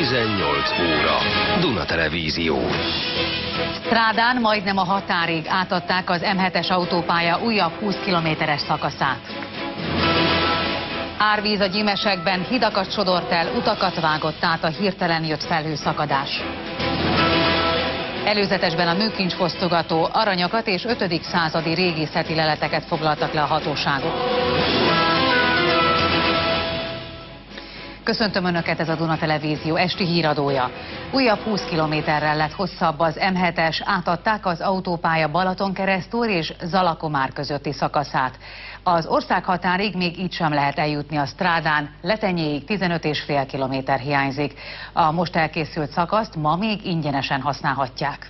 18 óra. Duna Televízió. Strádán majdnem a határig átadták az M7-es autópálya újabb 20 kilométeres szakaszát. Árvíz a Gyimesekben, hidakat sodort el, utakat vágott át a hirtelen jött felhőszakadás. Előzetesben a műkincsfosztogató, aranyakat és 5. századi régészeti leleteket foglaltak le a hatóságok. Köszöntöm Önöket, ez a Duna Televízió esti híradója. Újabb 20 kilométerrel lett hosszabb az M7-es, átadták az autópálya Balatonkeresztúr és Zalakomár közötti szakaszát. Az országhatárig még így sem lehet eljutni a Strádán, Letenyéig 15,5 kilométer hiányzik. A most elkészült szakaszt ma még ingyenesen használhatják.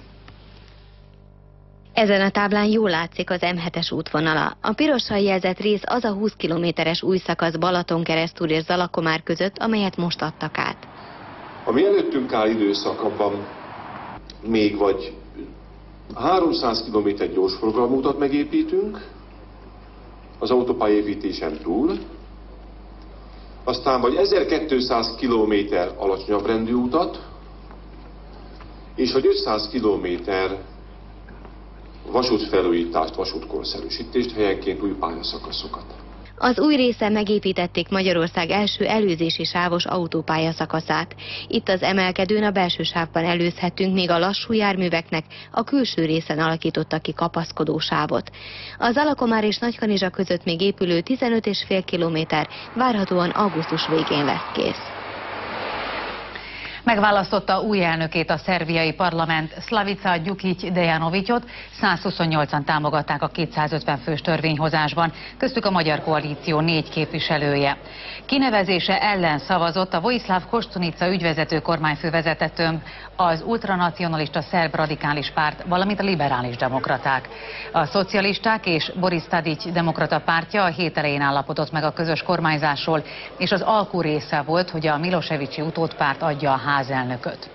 Ezen a táblán jól látszik az M7-es útvonala. A pirossal jelzett rész az a 20 kilométeres új szakasz Balatonkeresztúr és Zalakomár között, amelyet most adtak át. Ami előttünk áll időszakban még vagy 300 km gyorsforgalmútat megépítünk az autópályaépítésen túl, aztán vagy 1200 km alacsonyabb rendű utat, és vagy 500 km vasútfelújítást, vasútkorszerűsítést, helyenként új pályaszakaszokat. Az új részen megépítették Magyarország első előzési sávos autópályaszakaszát. Itt az emelkedőn a belső sávban előzhetünk, még a lassú járműveknek a külső részen alakítottak ki kapaszkodó sávot. A Zalakomár és Nagykanizsa között még épülő 15,5 kilométer várhatóan augusztus végén lesz kész. Megválasztotta új elnökét a szerbiai parlament, Slavica Đukić-Dejanovićot, 128-an támogatták a 250 fős törvényhozásban, köztük a Magyar Koalíció 4 képviselője. Kinevezése ellen szavazott a Vojislav Koštunica ügyvezető kormányfő vezette tömb, az ultranacionalista szerb radikális párt, valamint a liberális demokraták. A szocialisták és Boris Tadić demokrata pártja a hét elején állapodott meg a közös kormányzásról, és az alkú része volt, hogy a Milosevicsi utódpárt adja a házelnököt.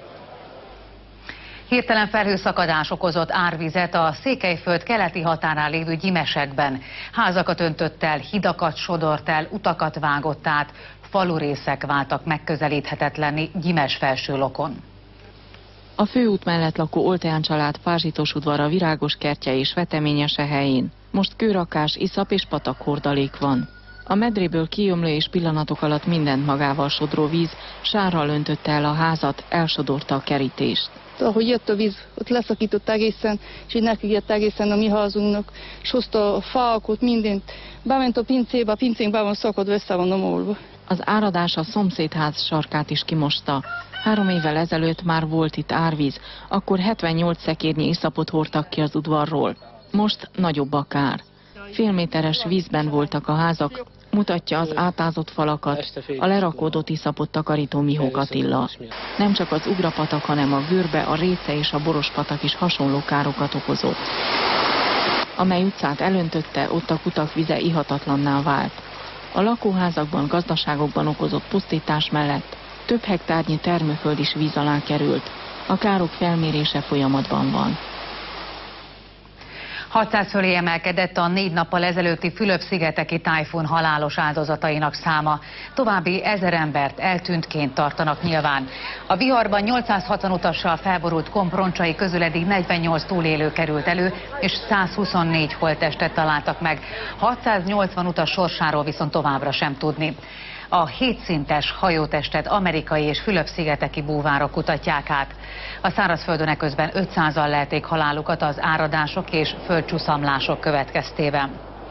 Hirtelen felhőszakadás okozott árvizet a Székelyföld keleti határán lévő Gyimesekben. Házakat öntött el, hidakat sodort el, utakat vágott át, falurészek váltak megközelíthetetlenné Gyimes-Felsőlokon. A főút mellett lakó Olteán család pázsitos udvara virágos kertje és veteményese helyén. Most kőrakás, iszap és patakhordalék van. A medréből kiömlő és pillanatok alatt mindent magával sodró víz sárral öntötte el a házat, elsodorta a kerítést. Ahogy jött a víz, ott leszakított egészen, és így nekigett egészen a mi házunknak, és hozta a fákat, mindent. Bement a pincébe, a pincénk be van szakadva, össze van omolva. Az áradás a szomszédház sarkát is kimosta. 3 évvel ezelőtt már volt itt árvíz, akkor 78 szekérnyi iszapot hordtak ki az udvarról. Most nagyobb a kár. Félméteres vízben voltak a házak, mutatja az átázott falakat, a lerakódott iszapot takarító Mihók Attila. Nem csak az Ugrapatak, hanem a Görbe, a Réce és a Borospatak is hasonló károkat okozott. Amely utcát elöntötte, ott a kutak vize ihatatlanná vált. A lakóházakban, gazdaságokban okozott pusztítás mellett több hektárnyi termőföld is víz alá került. A károk felmérése folyamatban van. 600 fölé emelkedett a 4 nappal ezelőtti Fülöp-szigeteki tájfun halálos áldozatainak száma. További 1000 embert eltűntként tartanak nyilván. A viharban 860 utassal felborult Komproncsai közül eddig 48 túlélő került elő, és 124 holttestet találtak meg. 680 utas sorsáról viszont továbbra sem tudni. A 7 szintes hajótestet amerikai és Fülöp-szigeteki búvárok kutatják át. A szárazföldön eközben 500-an lelték halálukat az áradások és földcsúszamlások következtében.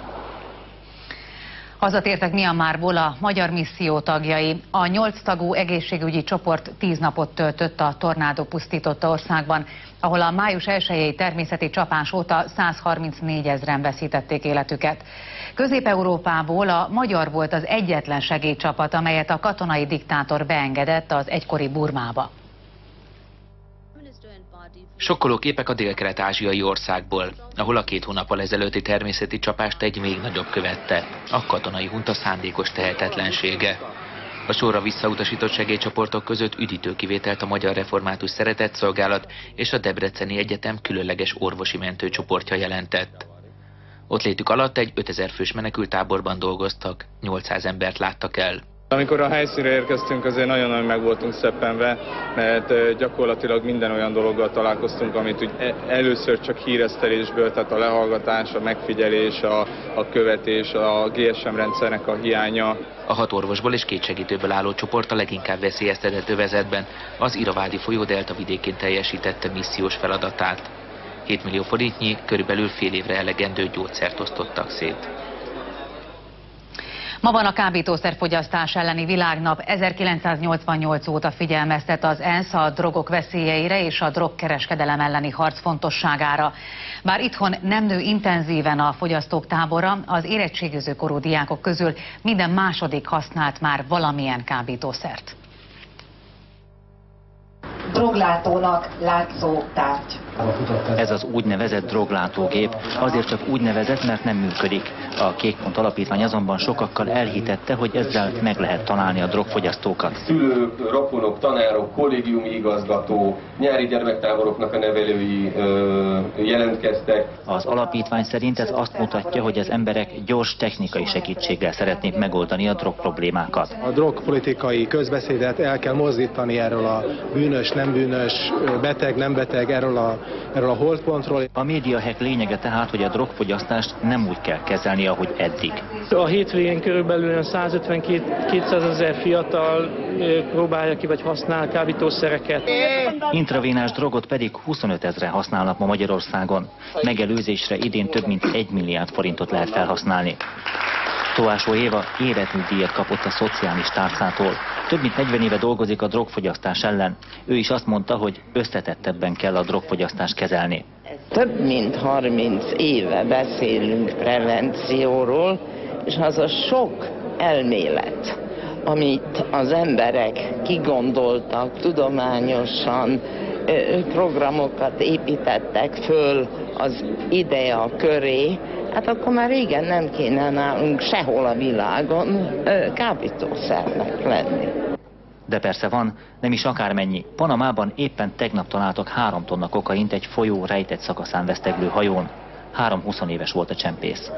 Hazatértek Myanmarból a magyar misszió tagjai. A 8 tagú egészségügyi csoport 10 napot töltött a tornádó pusztította országban, ahol a május 1-i természeti csapás óta 134 000-en veszítették életüket. Közép-Európából a magyar volt az egyetlen segélycsapat, amelyet a katonai diktátor beengedett az egykori Burmába. Sokkoló képek a délkelet-ázsiai országból, ahol a 2 hónappal ezelőtti természeti csapást egy még nagyobb követte, a katonai hunta szándékos tehetetlensége. A sorra visszautasított segélycsoportok között üdítő kivételt a Magyar Református Szeretetszolgálat és a Debreceni Egyetem különleges orvosi mentőcsoportja jelentett. Ott létük alatt egy 5000 fős menekülttáborban dolgoztak, 800 embert láttak el. Amikor a helyszínre érkeztünk, azért nagyon-nagyon meg voltunk szeppenve, mert gyakorlatilag minden olyan dologgal találkoztunk, amit úgy először csak híresztelésből, tehát a lehallgatás, a megfigyelés, a követés, a GSM rendszernek a hiánya. A 6 orvosból és 2 segítőből álló csoport a leginkább veszélyeztetett övezetben, az Iravádi folyó delta vidékén teljesítette missziós feladatát. 7 millió forintnyi, körülbelül fél évre elegendő gyógyszert osztottak szét. Ma van a kábítószerfogyasztás elleni világnap. 1988 óta figyelmeztet az ENSZ a drogok veszélyeire és a drogkereskedelem elleni harc fontosságára. Bár itthon nem nő intenzíven a fogyasztók tábora, az érettségiző korú diákok közül minden második használt már valamilyen kábítószert. Droglátónak látszó tárgy. Ez az úgynevezett droglátógép azért csak úgynevezett, mert nem működik. A Kékpont Alapítvány azonban sokakkal elhitette, hogy ezzel meg lehet találni a drogfogyasztókat. Szülők, rokonok, tanárok, kollégiumi igazgató, nyári gyermektáboroknak a nevelői jelentkeztek. Az alapítvány szerint ez azt mutatja, hogy az emberek gyors technikai segítséggel szeretnék megoldani a drogproblémákat. A drogpolitikai közbeszédet el kell mozdítani erről a bűnös, nem bűnös, beteg, nem beteg, erről a holdpontról. A médiahack lényege tehát, hogy a drogfogyasztást nem úgy kell kezelni, ahogy eddig. A hétvégén körülbelül 150-200 ezer fiatal próbálja ki vagy használ kábítószereket. Intravénás drogot pedig 25 000 használnak ma Magyarországon. Megelőzésre idén több mint 1 milliárd forintot lehet felhasználni. Tóásó Éva életműdíjat kapott a szociális tárcától. Több mint 40 éve dolgozik a drogfogyasztás ellen. Ő is azt mondta, hogy összetettebben kell a drogfogyasztást kezelni. Több mint 30 éve beszélünk prevencióról, és az a sok elmélet, amit az emberek kigondoltak, tudományosan programokat építettek föl az idea köré, hát akkor már régen nem kéne nálunk sehol a világon kábítószernek lenni. De persze van, nem is akármennyi. Panamában éppen tegnap találtak 3 tonna kokaint egy folyó rejtett szakaszán veszteglő hajón. 3 20 éves volt a csempész.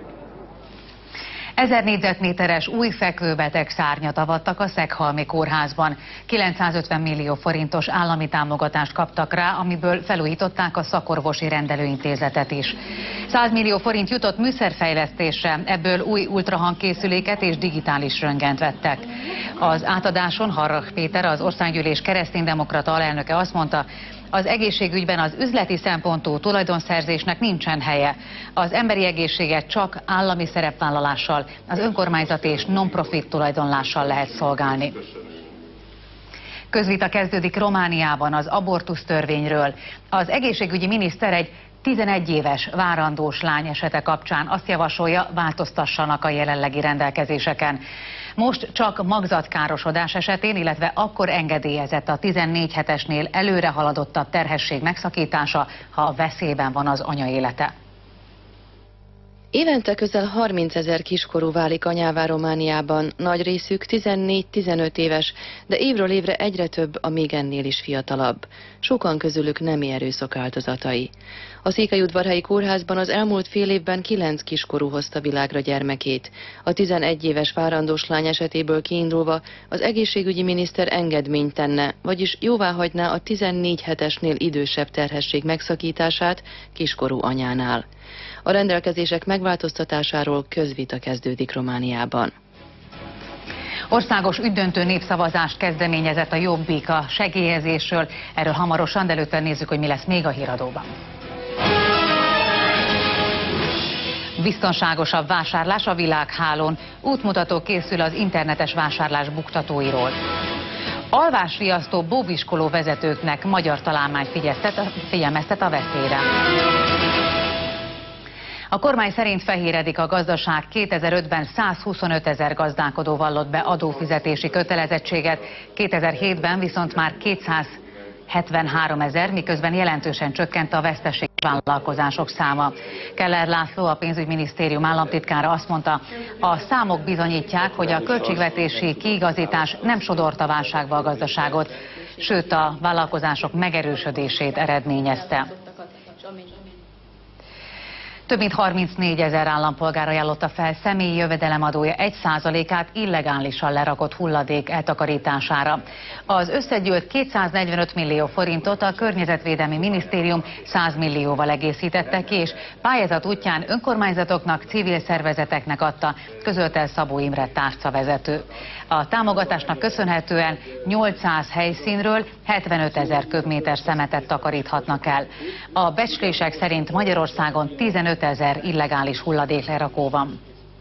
1000 négyzetméteres új fekvőbeteg szárnyat avattak a Szeghalmi kórházban. 950 millió forintos állami támogatást kaptak rá, amiből felújították a szakorvosi rendelőintézetet is. 100 millió forint jutott műszerfejlesztésre, ebből új ultrahangkészüléket és digitális röntgent vettek. Az átadáson Harrach Péter, az Országgyűlés kereszténydemokrata alelnöke azt mondta, az egészségügyben az üzleti szempontú tulajdonszerzésnek nincsen helye. Az emberi egészséget csak állami szerepvállalással, az önkormányzati és non-profit tulajdonlással lehet szolgálni. Közvita kezdődik Romániában az abortusz törvényről. Az egészségügyi miniszter egy 11 éves várandós lány esete kapcsán azt javasolja, változtassanak a jelenlegi rendelkezéseken. Most csak magzatkárosodás esetén, illetve akkor engedélyezett a 14 hetesnél előre haladottabb terhesség megszakítása, ha veszélyben van az anya élete. Évente közel 30 000 kiskorú válik anyává Romániában, nagy részük 14-15 éves, de évről évre egyre több a még ennél is fiatalabb. Sokan közülük nemi erőszak áldozatai. A Székelyudvarhelyi kórházban az elmúlt fél évben 9 kiskorú hozta világra gyermekét. A 11 éves várandós lány esetéből kiindulva az egészségügyi miniszter engedményt tenne, vagyis jóváhagyná a 14 hetesnél idősebb terhesség megszakítását kiskorú anyánál. A rendelkezések megváltoztatásáról közvita kezdődik Romániában. Országos ügydöntő népszavazást kezdeményezett a Jobbik a segélyezésről. Erről hamarosan, de előtte nézzük, hogy mi lesz még a híradóban. Biztonságosabb vásárlás a világhálón. Útmutató készül az internetes vásárlás buktatóiról. Alvásriasztó bóbiskoló vezetőknek magyar találmány figyelmeztet a veszélyre. A kormány szerint fehéredik a gazdaság. 2005-ben 125 000 gazdálkodó vallott be adófizetési kötelezettséget, 2007-ben viszont már 273 000, miközben jelentősen csökkent a veszteséges vállalkozások száma. Keller László, a pénzügyminisztérium államtitkára azt mondta, a számok bizonyítják, hogy a költségvetési kiigazítás nem sodorta válságba a gazdaságot, sőt a vállalkozások megerősödését eredményezte. Több mint 34 000 állampolgár ajánlotta fel személyi jövedelemadója 1%-át illegálisan lerakott hulladék eltakarítására. Az összegyűlt 245 millió forintot a Környezetvédelmi Minisztérium 100 millióval egészítette ki, és pályázat útján önkormányzatoknak, civil szervezeteknek adta, közölte Szabó Imre tárcavezető. A támogatásnak köszönhetően 800 helyszínről 75 000 köbméter szemetet takaríthatnak el. A becslések szerint Magyarországon 15 000 illegális hulladéklerakó van.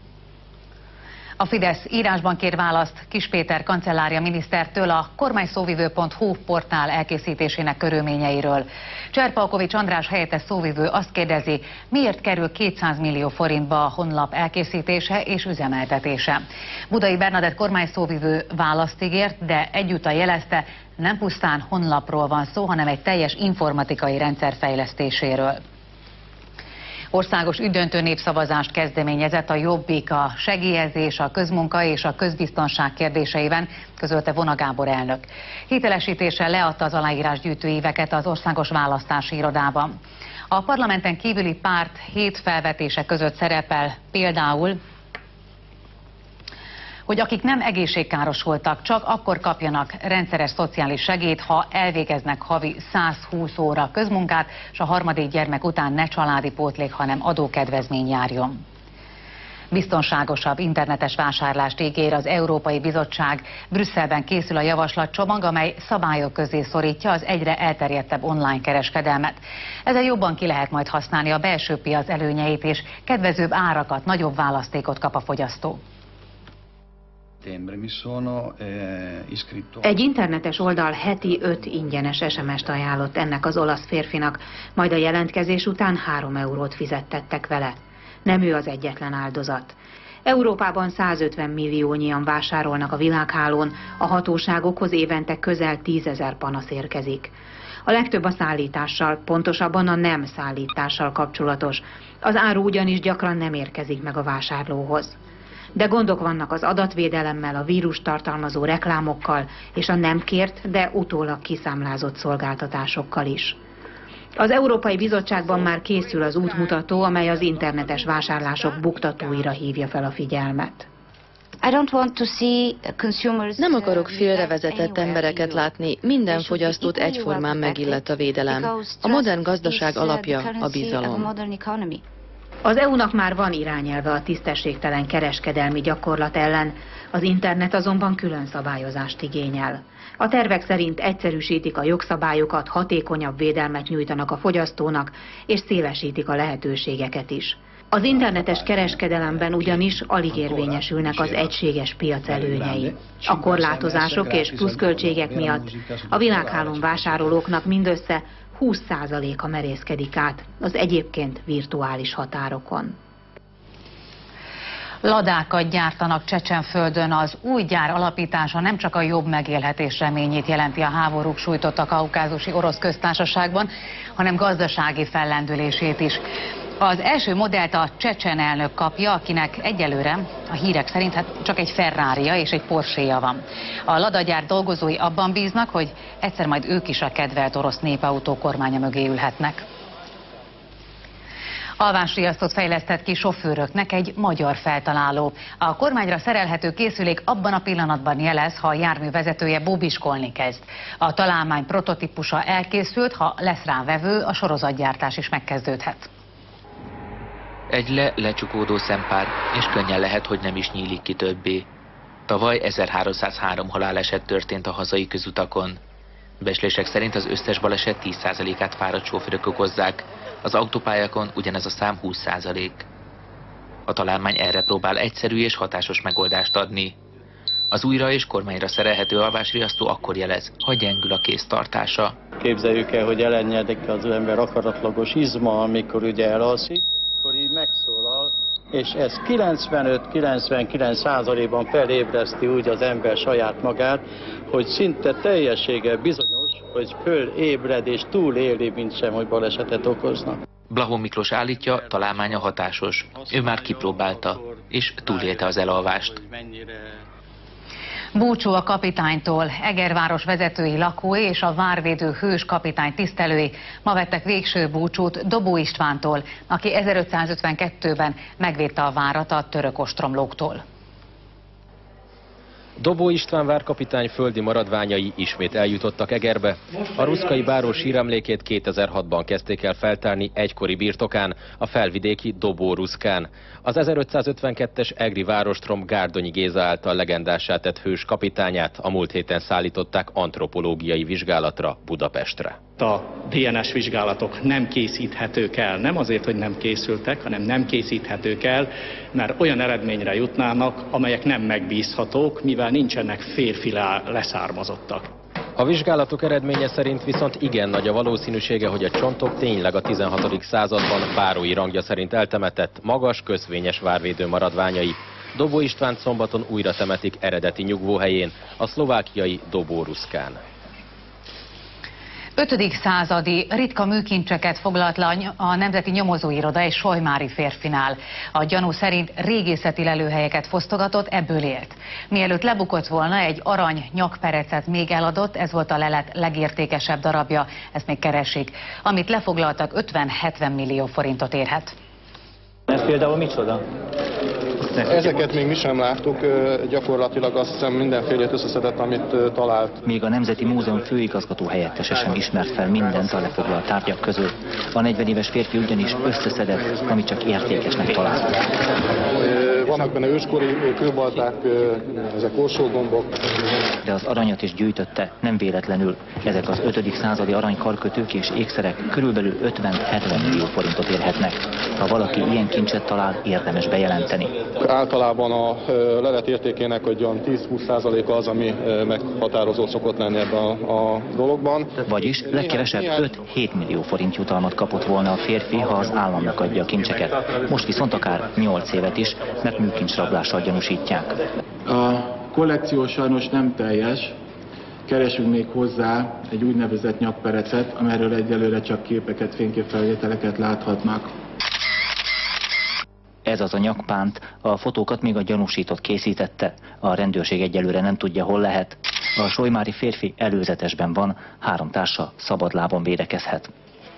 A Fidesz írásban kér választ Kiss Péter kancellária minisztertől a kormányszóvivő.hu portál elkészítésének körülményeiről. Cserpalkovics András helyettes szóvivő azt kérdezi, miért kerül 200 millió forintba a honlap elkészítése és üzemeltetése. Budai Bernadett kormányszóvivő választ ígért, de egyúttal jelezte, nem pusztán honlapról van szó, hanem egy teljes informatikai rendszer fejlesztéséről. Országos ügydöntő népszavazást kezdeményezett a Jobbik a segélyezés, a közmunka és a közbiztonság kérdéseiben, közölte Vona Gábor elnök. Hitelesítésre leadta az aláírásgyűjtő éveket az Országos Választási Irodában. A parlamenten kívüli párt 7 felvetése között szerepel például, hogy akik nem egészségkárosultak, csak akkor kapjanak rendszeres szociális segélyt, ha elvégeznek havi 120 óra közmunkát, és a harmadik gyermek után ne családi pótlék, hanem adókedvezmény járjon. Biztonságosabb internetes vásárlást ígér az Európai Bizottság. Brüsszelben készül a javaslatcsomag, amely szabályok közé szorítja az egyre elterjedtebb online kereskedelmet. Ezzel jobban ki lehet majd használni a belső piac előnyeit, és kedvezőbb árakat, nagyobb választékot kap a fogyasztó. Egy internetes oldal heti 5 ingyenes SMS-t ajánlott ennek az olasz férfinak, majd a jelentkezés után 3 eurót fizettettek vele. Nem ő az egyetlen áldozat. Európában 150 milliónyian vásárolnak a világhálón, a hatóságokhoz évente közel 10 000 panasz érkezik. A legtöbb a szállítással, pontosabban a nem szállítással kapcsolatos. Az áru ugyanis gyakran nem érkezik meg a vásárlóhoz. De gondok vannak az adatvédelemmel, a vírust tartalmazó reklámokkal és a nem kért, de utólag kiszámlázott szolgáltatásokkal is. Az Európai Bizottságban már készül az útmutató, amely az internetes vásárlások buktatóira hívja fel a figyelmet. Nem akarok félrevezetett embereket látni, minden fogyasztót egyformán megillet a védelem. A modern gazdaság alapja a bizalom. Az EU-nak már van irányelve a tisztességtelen kereskedelmi gyakorlat ellen, az internet azonban külön szabályozást igényel. A tervek szerint egyszerűsítik a jogszabályokat, hatékonyabb védelmet nyújtanak a fogyasztónak, és szélesítik a lehetőségeket is. Az internetes kereskedelemben ugyanis alig érvényesülnek az egységes piac előnyei. A korlátozások és pluszköltségek miatt a világhálón vásárolóknak mindössze 20%-a merészkedik át az egyébként virtuális határokon. Ladákat gyártanak Csecsenföldön. Az új gyár alapítása nem csak a jobb megélhetés reményét jelenti a háborúk sújtotta kaukázusi orosz köztársaságban, hanem gazdasági fellendülését is. Az első modellt a csecsen elnök kapja, akinek egyelőre a hírek szerint csak egy Ferrarija és egy Porsche-ja van. A Lada-gyár dolgozói abban bíznak, hogy egyszer majd ők is a kedvelt orosz népautó kormánya mögé ülhetnek. Alvásriasztót fejlesztett ki sofőröknek egy magyar feltaláló. A kormányra szerelhető készülék abban a pillanatban jelez, ha a jármű vezetője bóbiskolni kezd. A találmány prototípusa elkészült, ha lesz rá vevő, a sorozatgyártás is megkezdődhet. Egy lecsukódó szempár, és könnyen lehet, hogy nem is nyílik ki többé. Tavaly 1303 haláleset történt a hazai közutakon. Becslések szerint az összes baleset 10%-át fáradt sofőrök okozzák, az autópályákon ugyanez a szám 20%. A találmány erre próbál egyszerű és hatásos megoldást adni. Az újra és kormányra szerelhető alvásriasztó akkor jelez, ha gyengül a kéztartása. Képzeljük el, hogy elennyedik az ember akaratlagos izma, amikor ugye elalszik, akkor így megszólal, és ez 95-99%-ban felébreszti úgy az ember saját magát, hogy szinte teljességgel bizonyos, hogy fölébred és túléli, mint sem, hogy balesetet okozna. Blahó Miklós állítja, találmánya hatásos. Ő már kipróbálta, és túlélte az elalvást. Búcsú a kapitánytól. Egerváros vezetői, lakói és a várvédő hős kapitány tisztelői ma vettek végső búcsút Dobó Istvántól, aki 1552-ben megvédte a várat a török ostromlóktól. Dobó István várkapitány földi maradványai ismét eljutottak Egerbe. A ruszkai báró síremlékét 2006-ban kezdték el feltárni egykori birtokán, a felvidéki Dobó Ruszkán. Az 1552-es egri várostrom Gárdonyi Géza által legendássá tett hős kapitányát a múlt héten szállították antropológiai vizsgálatra Budapestre. A DNS vizsgálatok nem készíthetők el, nem azért, hogy nem készültek, hanem nem készíthetők el, mert olyan eredményre jutnának, amelyek nem megbízhatók, mivel nincsenek férfi leszármazottak. A vizsgálatok eredménye szerint viszont igen nagy a valószínűsége, hogy a csontok tényleg a 16. században bárói rangja szerint eltemetett, magas, köszvényes várvédő maradványai. Dobó Istvánt szombaton újra temetik eredeti nyugvóhelyén, a szlovákiai Dobó Ruszkán. 5. századi ritka műkincseket foglalt le a Nemzeti Nyomozóiroda egy solymári férfinál. A gyanú szerint régészeti lelőhelyeket fosztogatott, ebből élt. Mielőtt lebukott volna, egy arany nyakperecet még eladott, ez volt a lelet legértékesebb darabja, ezt még keresik. Amit lefoglaltak, 50-70 millió forintot érhet. Ez például micsoda? Ezeket még mi sem láttuk, gyakorlatilag azt hiszem mindenfélét összeszedett, amit talált. Még a Nemzeti Múzeum főigazgató helyettese sem ismert fel mindent a lefoglalt tárgyak közül. A 40 éves férfi ugyanis összeszedett, amit csak értékesnek talált. Vannak benne őskori kőbalták, ezek orsógombok. De az aranyat is gyűjtötte, nem véletlenül. Ezek az 5. századi aranykarkötők és ékszerek körülbelül 50-70 millió forintot érhetnek. Ha valaki ilyen kincset talál, érdemes bejelenteni. Általában a lelet értékének olyan 10-20%-a az, ami meghatározó szokott lenni ebben a dologban. Vagyis legkevesebb 5-7 millió forint jutalmat kapott volna a férfi, ha az államnak adja a kincseket. Most viszont akár 8 évet is, mert műkincsrablással gyanúsítják. A kollekció sajnos nem teljes. Keresünk még hozzá egy úgynevezett nyakperecet, amelyről egyelőre csak képeket, fényképfelvételeket láthatnak. Ez az a nyakpánt, a fotókat még a gyanúsított készítette. A rendőrség egyelőre nem tudja, hol lehet. A solymári férfi előzetesben van, 3 társa szabadlábon védekezhet.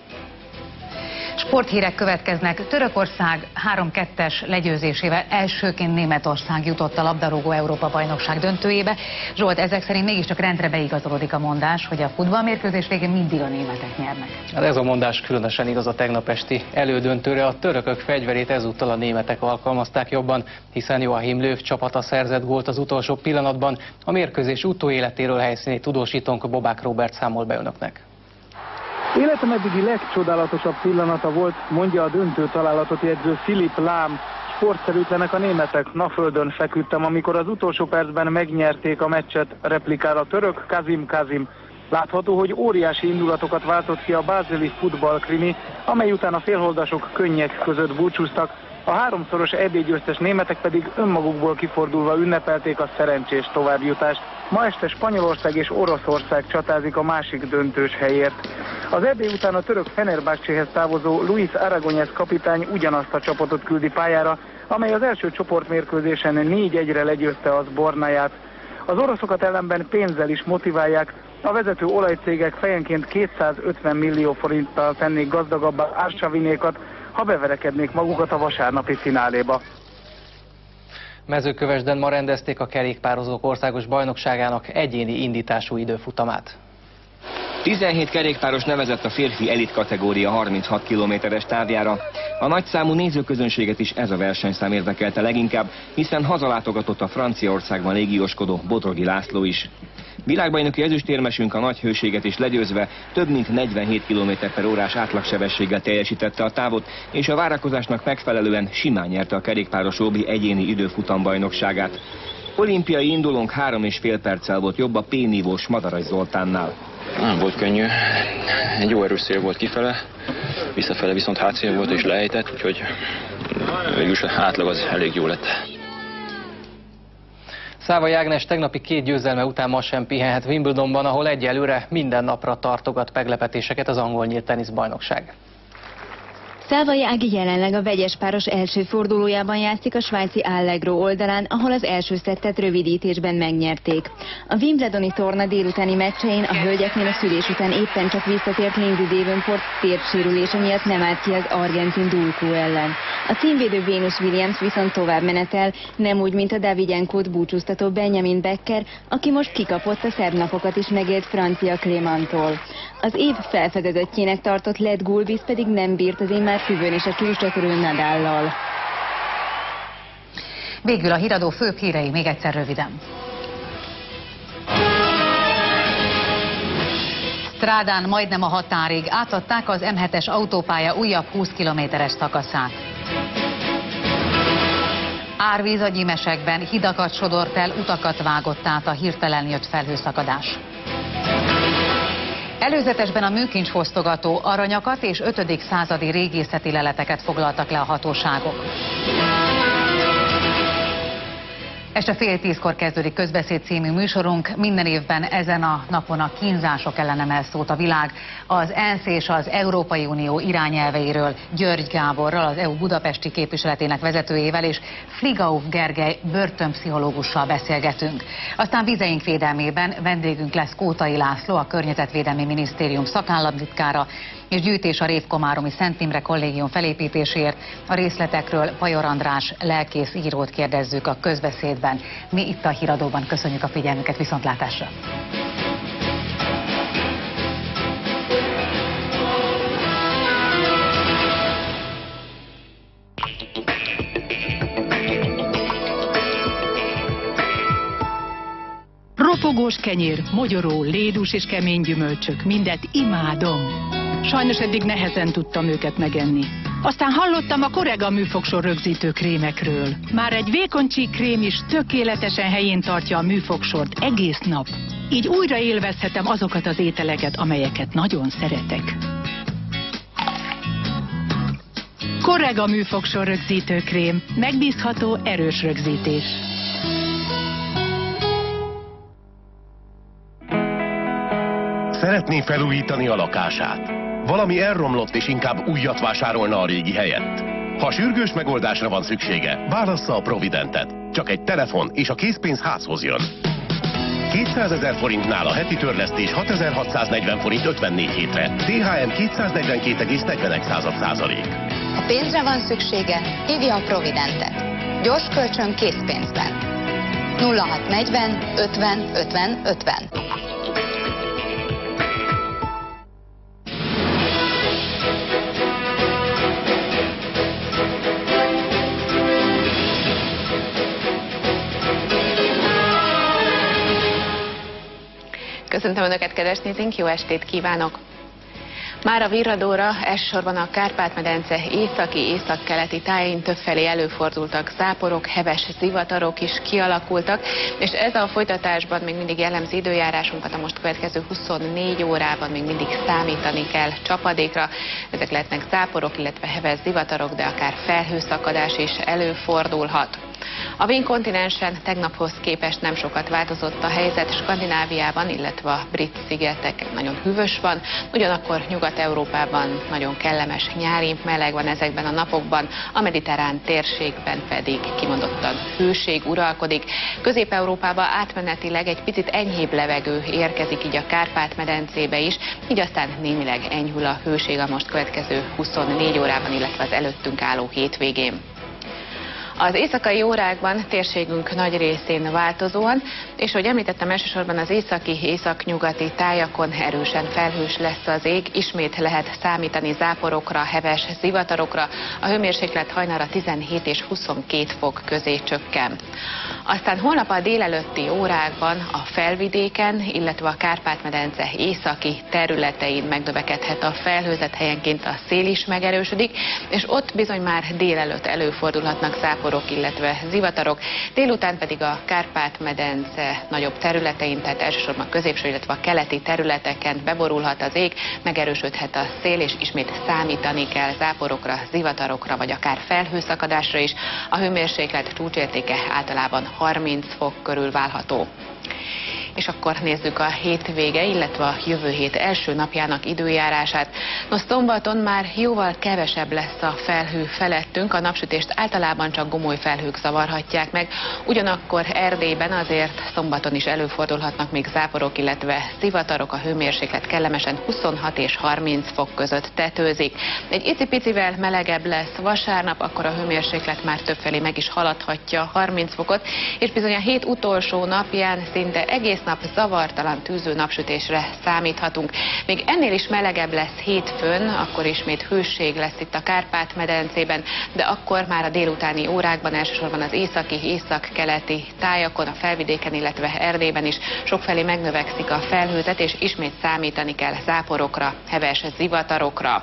Sporthírek következnek. Törökország 3-2-es legyőzésével elsőként Németország jutott a labdarúgó Európa-bajnokság döntőjébe. Zsolt, ezek szerint mégiscsak rendre beigazolódik a mondás, hogy a futballmérkőzés végén mindig a németek nyernek. Hát ez a mondás különösen igaz a tegnap esti elődöntőre. A törökök fegyverét ezúttal a németek alkalmazták jobban, hiszen Joachim Löw csapata szerzett gólt az utolsó pillanatban. A mérkőzés utóéletéről helyszíni tudósítónk Bobák Róbert számol be önöknek. Életem eddigi legcsodálatosabb pillanata volt, mondja a döntő találatot jegyző Philipp Lahm. Sportszerűtlenek a németek, napföldön feküdtem, amikor az utolsó percben megnyerték a meccset, replikál a török Kazim. Látható, hogy óriási indulatokat váltott ki a bázeli futballkrimi, amely után a félholdasok könnyek között búcsúztak, a 3-szoros EB-győztes németek pedig önmagukból kifordulva ünnepelték a szerencsés továbbjutást. Ma este Spanyolország és Oroszország csatázik a másik döntős helyért. Az EB után a török Fenerbahcéhez távozó Luis Aragonés kapitány ugyanazt a csapatot küldi pályára, amely az első csoportmérkőzésen 4-1-re legyőzte az Bornáját. Az oroszokat ellenben pénzzel is motiválják, a vezető olajcégek fejenként 250 millió forinttal tennék gazdagabbá Arsavinékat, ha beverekednék magukat a vasárnapi fináléba. Mezőkövesden ma rendezték a kerékpározók országos bajnokságának egyéni indítású időfutamát. 17 kerékpáros nevezett a férfi elit kategória 36 kilométeres távjára. A nagyszámú nézőközönséget is ez a versenyszám érdekelte leginkább, hiszen hazalátogatott a Franciaországban légióskodó Bodrogi László is. Világbajnoki ezüstérmesünk a nagy hőséget is legyőzve több mint 47 km/h átlagsebességgel teljesítette a távot, és a várakozásnak megfelelően simán nyerte a kerékpáros Óbi egyéni időfutambajnokságát. Olimpiai indulónk 3,5 perccel volt jobb a P-nívós Madaras Zoltánnál. Nem volt könnyű, egy jó erős szél volt kifele, visszafele viszont hátszél volt és lejtett, úgyhogy végülis átlag az elég jó lett. Szávai Ágnes tegnapi 2 győzelme után ma sem pihenhet Wimbledonban, ahol egyelőre minden napra tartogat meglepetéseket az angol nyílt teniszbajnokság. Szálvai Ági jelenleg a vegyespáros első fordulójában játszik a svájci Allegro oldalán, ahol az első szettet rövidítésben megnyerték. A Wimbledoni torna délutáni meccsein a hölgyeknél a szülés után éppen csak visszatért Lindsay Davenport térsérülése miatt nem állt ki az argentin dulkó ellen. A címvédő Venus Williams viszont tovább menetel, nem úgy, mint a Davidenkót búcsúztató Benjamin Becker, aki most kikapott a szebb napokat is megélt francia Clémentól. Az év felfedezettjének tartott Led Gulbis pedig nem bírt az immár füvön és a kilstökörű Nadállal. Végül a híradó főbb hírei még egyszer röviden. Strádán majdnem a határig átadták az M7-es autópálya újabb 20 kilométeres szakaszát. Árvíz a Gyimesekben, hidakat sodort el, utakat vágott át a hirtelen jött felhőszakadás. Előzetesben a műkincsfosztogató aranyakat és 5. századi régészeti leleteket foglaltak le a hatóságok. Este 9:30-kor kezdődik Közbeszéd című műsorunk. Minden évben ezen a napon a kínzások ellen emel szót a világ. Az ENSZ és az Európai Unió irányelveiről György Gáborral, az EU budapesti képviseletének vezetőjével és Fligauf Gergely börtönpszichológussal beszélgetünk. Aztán vizeink védelmében vendégünk lesz Kótai László, a Környezetvédelmi Minisztérium szakállamtitkára, és gyűjtés a Révkomáromi Szent Imre Kollégium felépítéséért. A részletekről Pajor András lelkész írót kérdezzük a Közbeszédben. Mi itt a Híradóban köszönjük a figyelmüket, viszontlátásra! Ropogós kenyér, mogyoró, lédús és kemény gyümölcsök, mindet imádom. Sajnos eddig nehezen tudtam őket megenni. Aztán hallottam a Korega műfogsor rögzítő krémekről. Már egy vékony csík krém is tökéletesen helyén tartja a műfogsort egész nap. Így újra élvezhetem azokat az ételeket, amelyeket nagyon szeretek. Korega műfogsor rögzítő krém. Megbízható, erős rögzítés. Szeretné felújítani a lakását? Valami elromlott és inkább újat vásárolna a régi helyett? Ha sürgős megoldásra van szüksége, válassza a Providentet. Csak egy telefon és a készpénz házhoz jön. 200 000 forintnál a heti törlesztés 6640 forint 54 hétre. DHM 242,41%. Ha pénzre van szüksége, hívja a Providentet. Gyors kölcsön készpénzben. 0640 50 50 50. Köszöntöm Önöket, kedves nézőink, jó estét kívánok! Már a virradóra elsősorban a Kárpát-medence északi-északkeleti tájain többfelé előfordultak záporok, heves zivatarok is kialakultak, és ez a folytatásban még mindig jellemzi időjárásunkat, a most következő 24 órában még mindig számítani kell csapadékra. Ezek lehetnek záporok, illetve heves zivatarok, de akár felhőszakadás is előfordulhat. A vén kontinensen tegnaphoz képest nem sokat változott a helyzet, Skandináviában, illetve a brit szigeteken nagyon hűvös van, ugyanakkor Nyugat-Európában nagyon kellemes nyári meleg van ezekben a napokban, a mediterrán térségben pedig kimondottan hőség uralkodik. Közép-Európába átmenetileg egy picit enyhébb levegő érkezik így a Kárpát-medencébe is, így aztán némileg enyhül a hőség a most következő 24 órában, illetve az előttünk álló hétvégén. Az éjszakai órákban térségünk nagy részén változóan, és ahogy említettem, elsősorban az északi-északnyugati tájakon erősen felhős lesz az ég, ismét lehet számítani záporokra, heves zivatarokra, a hőmérséklet hajnalra 17 és 22 fok közé csökken. Aztán holnap a délelőtti órákban a felvidéken, illetve a Kárpát-medence északi területein megnövekedhet a felhőzet, helyenként a szél is megerősödik, és ott bizony már délelőtt előfordulhatnak záporok, illetve zivatarok, délután pedig a Kárpát-medence nagyobb területein, tehát elsősorban a középső, illetve a keleti területeken beborulhat az ég, megerősödhet a szél, és ismét számítani kell záporokra, zivatarokra, vagy akár felhőszakadásra is. A hőmérséklet csúcsértéke általában 30 fok körül várható. És akkor nézzük a hétvége, illetve a jövő hét első napjának időjárását. Nos, szombaton már jóval kevesebb lesz a felhő felettünk, a napsütést általában csak gomoly felhők zavarhatják meg, ugyanakkor Erdélyben azért szombaton is előfordulhatnak még záporok, illetve zivatarok, a hőmérséklet kellemesen 26 és 30 fok között tetőzik. Egy icipicivel melegebb lesz vasárnap, akkor a hőmérséklet már többfelé meg is haladhatja 30 fokot, és bizony a hét utolsó napján szinte egész nap zavartalan tűző napsütésre számíthatunk. Még ennél is melegebb lesz hétfőn, akkor ismét hőség lesz itt a Kárpát-medencében, de akkor már a délutáni órákban, elsősorban az északi, északkeleti tájakon, a felvidéken, illetve Erdélyben is sokfelé megnövekszik a felhőzet, és ismét számítani kell záporokra, heves zivatarokra.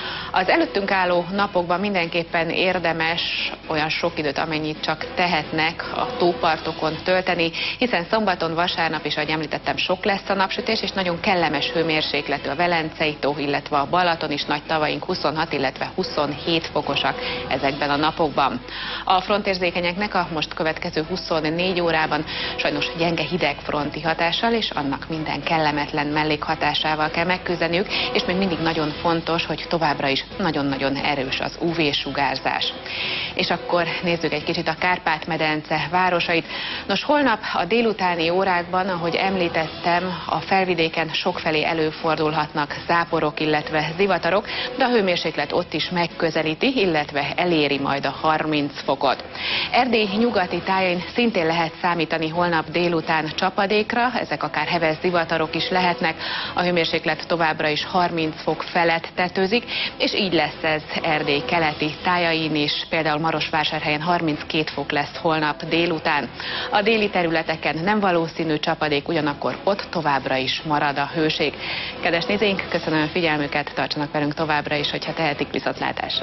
Az előttünk álló napokban mindenképpen érdemes olyan sok időt, amennyit csak tehetnek a tópartokon tölteni, hiszen szombaton, vasárnap is, ahogy említettem, sok lesz a napsütés, és nagyon kellemes hőmérsékletű a Velencei tó, illetve a Balaton is, nagy tavaink 26, illetve 27 fokosak ezekben a napokban. A frontérzékenyeknek a most következő 24 órában sajnos gyenge hidegfronti hatással és annak minden kellemetlen mellékhatásával kell megküzdeniük, és még mindig nagyon fontos, hogy továbbra is nagyon-nagyon erős az UV-sugárzás. És akkor nézzük egy kicsit a Kárpát-medence városait. Nos, holnap a délutáni órákban, ahogy említettem, a felvidéken sokfelé előfordulhatnak záporok, illetve zivatarok, de a hőmérséklet ott is megközelíti, illetve eléri majd a 30 fokot. Erdély nyugati tájain szintén lehet számítani holnap délután csapadékra, ezek akár heves zivatarok is lehetnek, a hőmérséklet továbbra is 30 fok felett tetőzik, és így lesz ez Erdély keleti tájain is, például Marosvásárhelyen 32 fok lesz holnap délután. A déli területeken nem valószínű csapadék, ugyanakkor ott továbbra is marad a hőség. Kedves nézőink, köszönöm a figyelmüket, tartsanak velünk továbbra is, hogyha tehetik, viszontlátásra.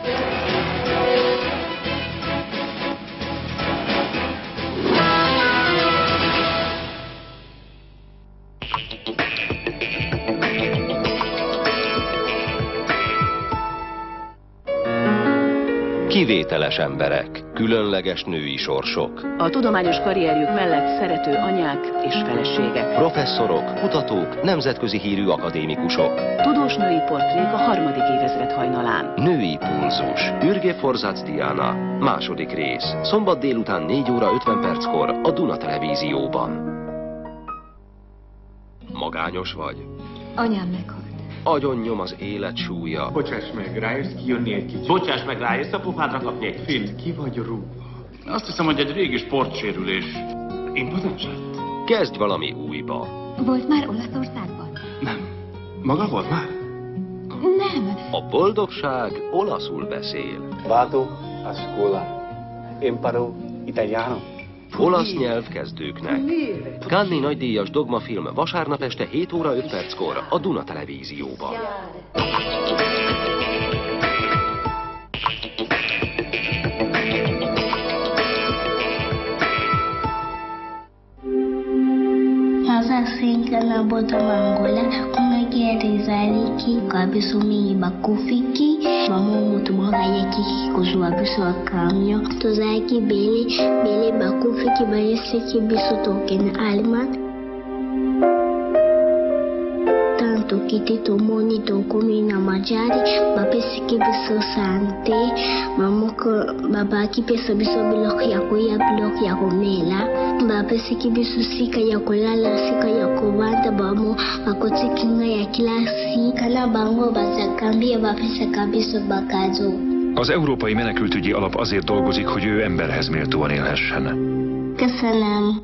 Kivételes emberek, különleges női sorsok. A tudományos karrierjük mellett szerető anyák és feleségek. Professzorok, kutatók, nemzetközi hírű akadémikusok. Tudós női portrék a 3. évezred hajnalán. Női pulzus. Ürge Forzac Diana. Második rész. Szombat délután 4 óra 50 perckor a Duna Televízióban. Magányos vagy? Anyám meghalt. Agyonnyom az élet súlya. Bocsáss meg, rájössz kijönni egy kicsit? Bocsáss meg, rájössz a pofádra kapni egy kicsit? Ki vagy rúgva? Azt hiszem, hogy egy régi sportsérülés. Impotens lett? Kezdj valami újba. Volt már Olaszországban? Nem. Maga volt már? Nem. A boldogság olaszul beszél. Vado a scuola. Imparo italiano. Olasz nyelvkezdőknek. Cannes nagydíjas dogmafilm vasárnap este 7 óra 5 perckor a Duna Televízióban. Singa bota mangola kuna gere zaliki kabisu mi bakufiki mamu mutu mwanga yeki kuzwa bisu akamyo tozaki bele bakufiki bayeseki bisu token alman tanto kiti tomoni tokomi na majari bapesiki bisu sante mamuko babaki pesa bisu blok ya komela bapesiki bisu sika ya kolala sika ya kobanda bamo akoti kinga ya kilasi kana bango bazakambia bapesa kabisu bakazo. Az Európai Menekültügyi Alap azért dolgozik, hogy ő emberhez méltóan élhessen. Köszönöm.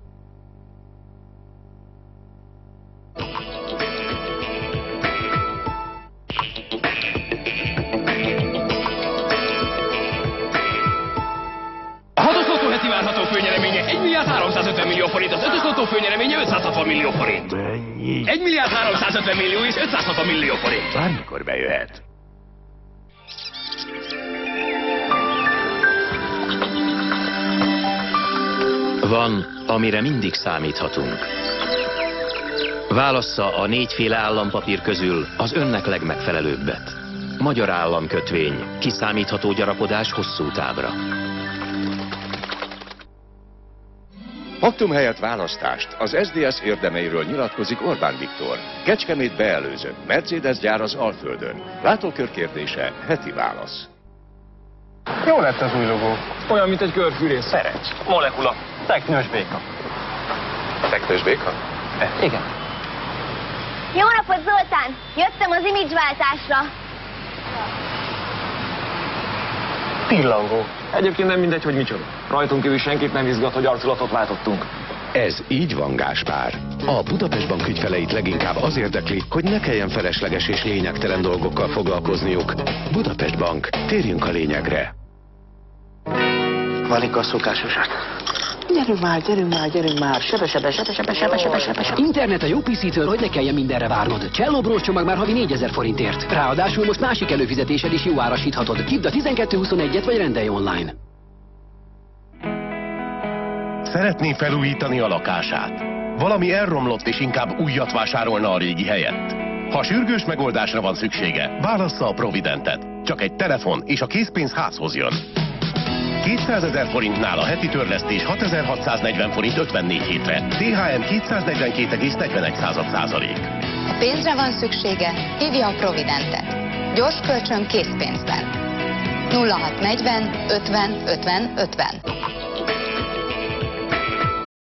Várható főnyereménye 1 milliárd 350 millió forint, az 5-ös lottó főnyereménye 560 millió forint. Mennyi? 1 milliárd 350 millió és 560 millió forint. Bármikor bejöhet. Van, amire mindig számíthatunk. Válassza a 4 féle állampapír közül az önnek legmegfelelőbbet. Magyar államkötvény, kiszámítható gyarapodás hosszú távra. Paktum helyett választást. Az SZDSZ érdemeiről nyilatkozik Orbán Viktor. Kecskemét beelőzött. Mercedes gyár az Alföldön. Látókör kérdése, heti válasz. Jó lett az új logó. Olyan, mint egy körfűrész. Szerencs. Molekula. Teknős béka. Teknős béka? Igen. Jó napot, Zoltán! Jöttem az imidzsváltásra. Pillangó. Egyébként nem mindegy, hogy micsoda. Rajtunk kívül senkit nem izgat, hogy arculatot váltottunk. Ez így van, Gáspár. A Budapest Bank ügyfeleit leginkább az érdekli, hogy ne kelljen felesleges és lényegtelen dolgokkal foglalkozniuk. Budapest Bank. Térjünk a lényegre. Valik a szokásosat. Gyerünk már. Sebe. Internet a jó PC-től, hogy ne kelljen mindenre várnod. Cello Bros csomag már havi 4000 forintért. Ráadásul most másik előfizetésed is jó árasíthatod. Hívd a 1221-et vagy rendelj online. Szeretné felújítani a lakását? Valami elromlott és inkább újat vásárolna a régi helyett? Ha sürgős megoldásra van szüksége, válassza a Providentet. Csak egy telefon és a készpénz házhoz jön. 200 000 forintnál a heti törlesztés 6640 forint 54 hétre. THM 242,41%. Ha pénzre van szüksége, hívja a Providentet. Gyors kölcsön készpénzben. 0640 50 50 50.